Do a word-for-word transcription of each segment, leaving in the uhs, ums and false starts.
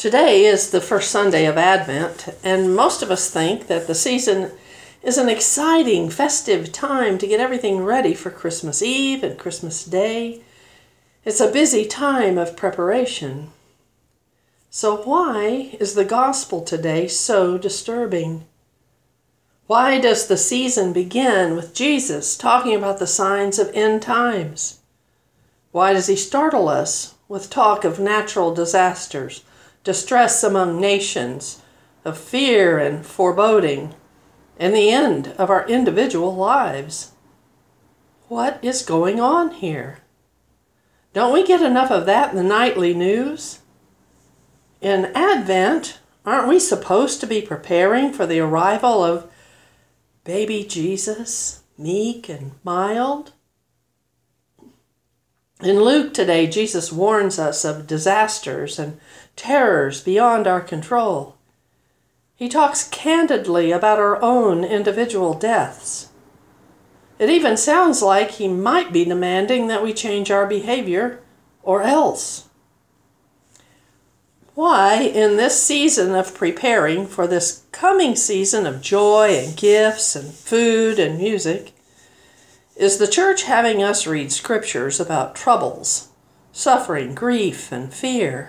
Today is the first Sunday of Advent, and most of us think that the season is an exciting, festive time to get everything ready for Christmas Eve and Christmas Day. It's a busy time of preparation. So why is the gospel today so disturbing? Why does the season begin with Jesus talking about the signs of end times? Why does he startle us with talk of natural disasters, distress among nations, of fear and foreboding, and the end of our individual lives? What is going on here? Don't we get enough of that in the nightly news? In Advent, aren't we supposed to be preparing for the arrival of baby Jesus, meek and mild? In Luke today, Jesus warns us of disasters and terrors beyond our control. He talks candidly about our own individual deaths. It even sounds like he might be demanding that we change our behavior, or else. Why, in this season of preparing for this coming season of joy and gifts and food and music, is the church having us read scriptures about troubles, suffering, grief, and fear?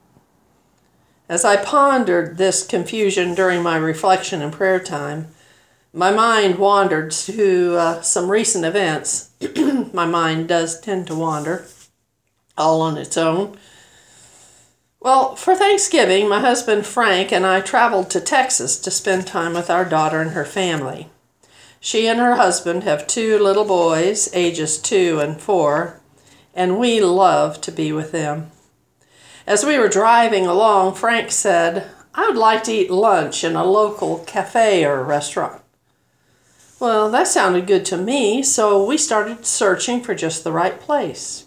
As I pondered this confusion during my reflection and prayer time, my mind wandered to uh, some recent events. My mind does tend to wander, all on its own. Well, for Thanksgiving, my husband Frank and I traveled to Texas to spend time with our daughter and her family. She and her husband have two little boys, ages two and four, and we love to be with them. As we were driving along, Frank said, "I would like to eat lunch in a local cafe or restaurant." Well, that sounded good to me, so we started searching for just the right place.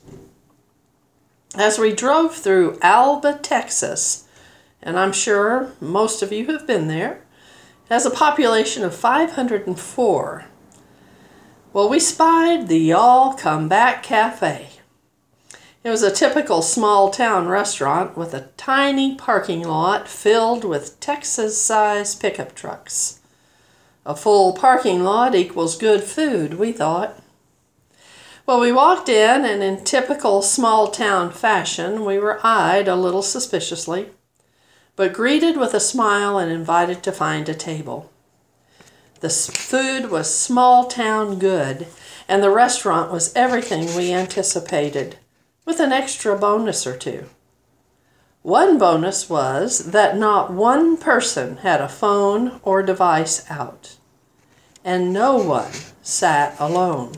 As we drove through Alba, Texas, and I'm sure most of you have been there, it has a population of five hundred four. Well, we spied the Y'all Come Back Cafe. It was a typical small-town restaurant with a tiny parking lot filled with Texas-sized pickup trucks. A full parking lot equals good food, we thought. Well, we walked in, and in typical small-town fashion, we were eyed a little suspiciously, but greeted with a smile and invited to find a table. The food was small-town good, and the restaurant was everything we anticipated, with an extra bonus or two. One bonus was that not one person had a phone or device out, and no one sat alone.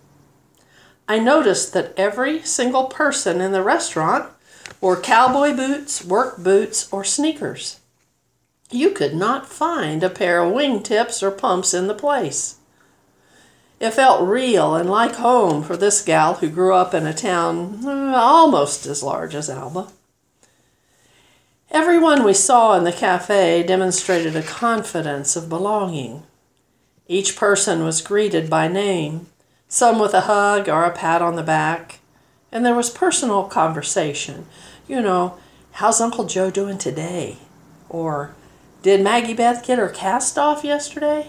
I noticed that every single person in the restaurant wore cowboy boots, work boots, or sneakers. You could not find a pair of wingtips or pumps in the place. It felt real and like home for this gal who grew up in a town uh, almost as large as Alba. Everyone we saw in the cafe demonstrated a confidence of belonging. Each person was greeted by name, some with a hug or a pat on the back, and there was personal conversation. You know, how's Uncle Joe doing today? Or, did Maggie Beth get her cast off yesterday?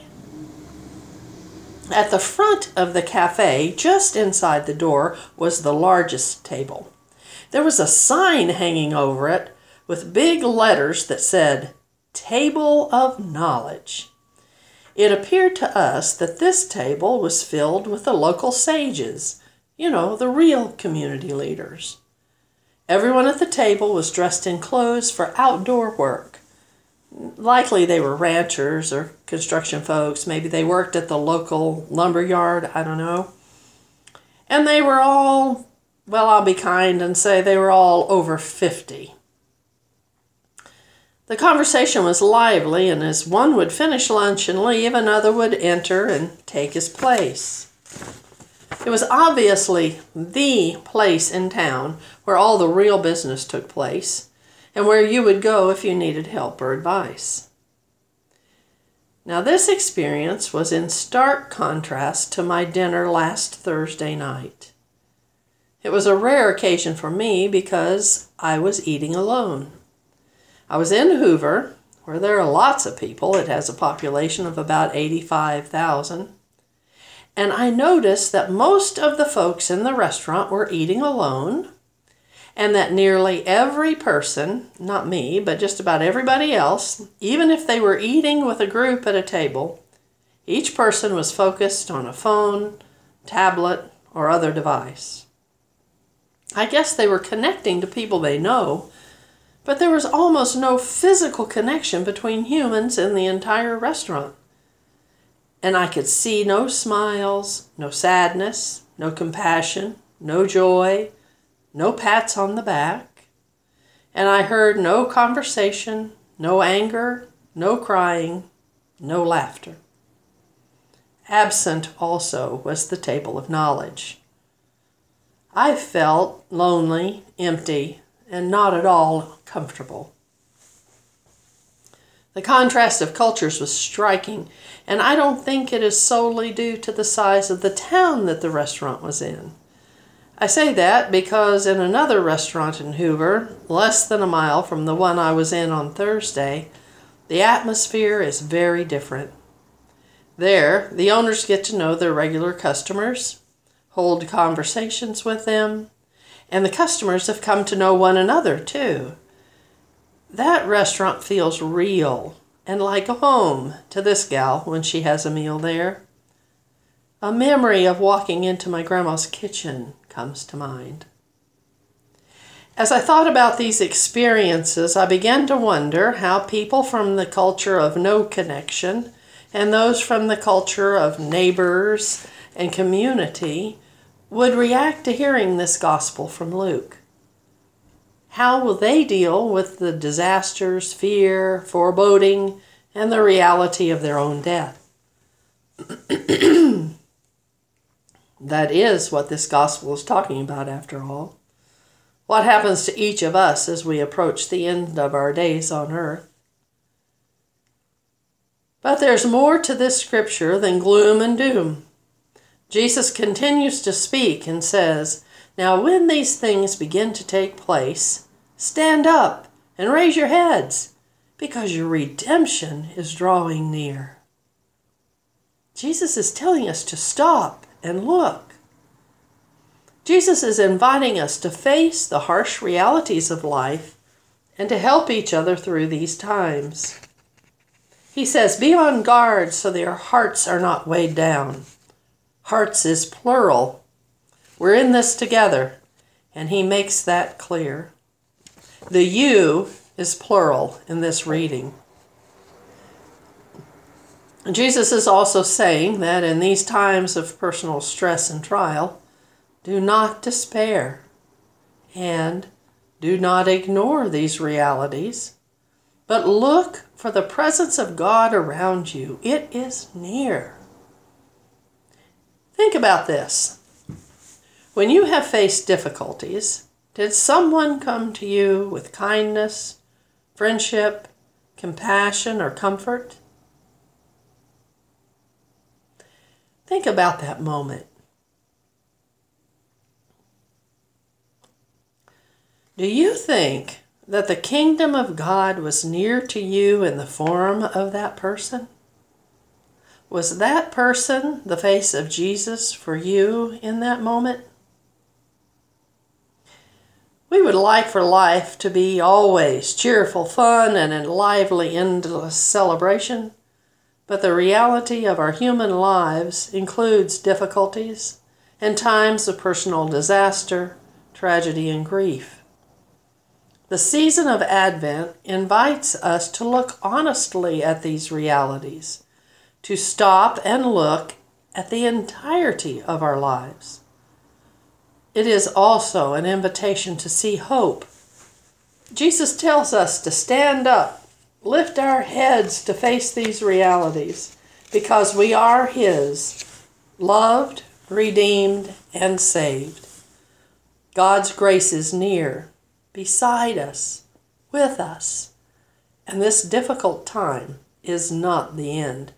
At the front of the cafe, just inside the door, was the largest table. There was a sign hanging over it with big letters that said, "Table of Knowledge." It appeared to us that this table was filled with the local sages, you know, the real community leaders. Everyone at the table was dressed in clothes for outdoor work. Likely they were ranchers or construction folks. Maybe they worked at the local lumber yard, I don't know. And they were all, well, I'll be kind and say they were all over fifty. The conversation was lively, and as one would finish lunch and leave, another would enter and take his place. It was obviously the place in town where all the real business took place, and where you would go if you needed help or advice. Now, this experience was in stark contrast to my dinner last Thursday night. It was a rare occasion for me because I was eating alone. I was in Hoover, where there are lots of people. It has a population of about eighty-five thousand. And I noticed that most of the folks in the restaurant were eating alone, and that nearly every person, not me, but just about everybody else, even if they were eating with a group at a table, each person was focused on a phone, tablet, or other device. I guess they were connecting to people they know, but there was almost no physical connection between humans in the entire restaurant. And I could see no smiles, no sadness, no compassion, no joy, no pats on the back. And I heard no conversation, no anger, no crying, no laughter. Absent also was the table of knowledge. I felt lonely, empty, and not at all comfortable. The contrast of cultures was striking, and I don't think it is solely due to the size of the town that the restaurant was in. I say that because in another restaurant in Hoover, less than a mile from the one I was in on Thursday, the atmosphere is very different. There, the owners get to know their regular customers, hold conversations with them, and the customers have come to know one another too. That restaurant feels real and like home to this gal when she has a meal there. A memory of walking into my grandma's kitchen comes to mind. As I thought about these experiences, I began to wonder how people from the culture of no connection and those from the culture of neighbors and community would react to hearing this gospel from Luke. How will they deal with the disasters, fear, foreboding, and the reality of their own death? That is what this gospel is talking about, after all. What happens to each of us as we approach the end of our days on earth? But there's more to this scripture than gloom and doom. Jesus continues to speak and says, "Now when these things begin to take place, stand up and raise your heads, because your redemption is drawing near." Jesus is telling us to stop and look. Jesus is inviting us to face the harsh realities of life and to help each other through these times. He says, be on guard so that your hearts are not weighed down. Hearts is plural. We're in this together, and he makes that clear. The you is plural in this reading. Jesus is also saying that in these times of personal stress and trial, do not despair and do not ignore these realities, but look for the presence of God around you. It is near. Think about this. When you have faced difficulties, did someone come to you with kindness, friendship, compassion, or comfort? Think about that moment. Do you think that the kingdom of God was near to you in the form of that person? Was that person the face of Jesus for you in that moment? We would like for life to be always cheerful, fun, and a lively, endless celebration, but the reality of our human lives includes difficulties and times of personal disaster, tragedy, and grief. The season of Advent invites us to look honestly at these realities, to stop and look at the entirety of our lives. It is also an invitation to see hope. Jesus tells us to stand up, lift our heads to face these realities, because we are his, loved, redeemed, and saved. God's grace is near, beside us, with us, and this difficult time is not the end.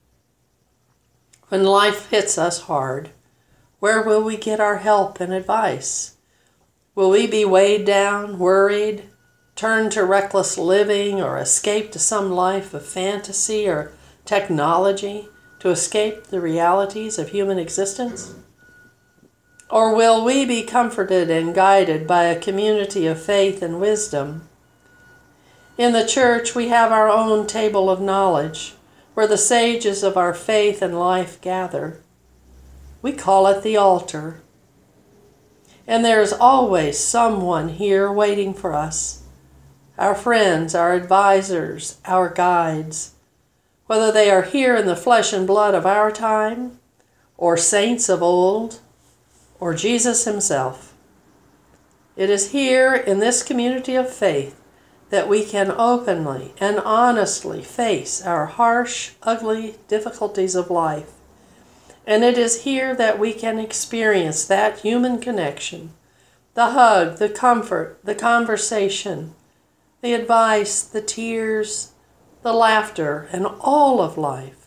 When life hits us hard, where will we get our help and advice? Will we be weighed down, worried, turn to reckless living or escape to some life of fantasy or technology to escape the realities of human existence? Or will we be comforted and guided by a community of faith and wisdom? In the church, we have our own table of knowledge, where the sages of our faith and life gather. We call it the altar. And there is always someone here waiting for us, our friends, our advisors, our guides, whether they are here in the flesh and blood of our time, or saints of old, or Jesus himself. It is here in this community of faith that we can openly and honestly face our harsh, ugly difficulties of life. And it is here that we can experience that human connection, the hug, the comfort, the conversation, the advice, the tears, the laughter, and all of life.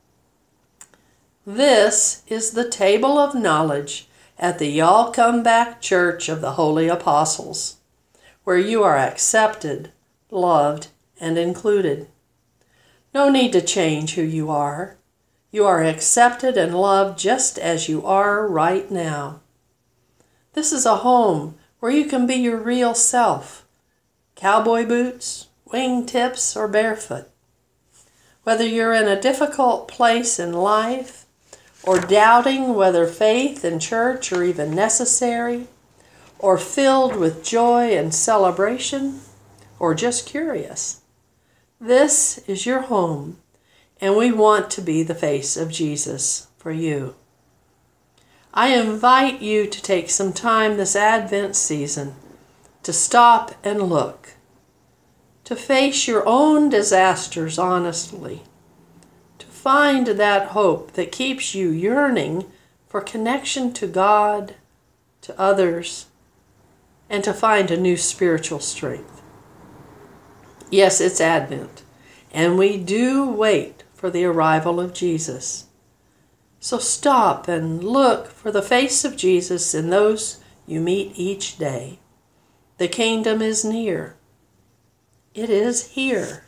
This is the table of knowledge at the Y'all Come Back Church of the Holy Apostles, where you are accepted, loved, and included. No need to change who you are. You are accepted and loved just as you are right now. This is a home where you can be your real self, cowboy boots, wingtips, or barefoot. Whether you're in a difficult place in life, or doubting whether faith and church are even necessary, or filled with joy and celebration, or just curious, this is your home, and we want to be the face of Jesus for you. I invite you to take some time this Advent season to stop and look, to face your own disasters honestly, to find that hope that keeps you yearning for connection to God, to others, and to find a new spiritual strength. Yes, it's Advent, and we do wait for the arrival of Jesus. So stop and look for the face of Jesus in those you meet each day. The kingdom is near. It is here.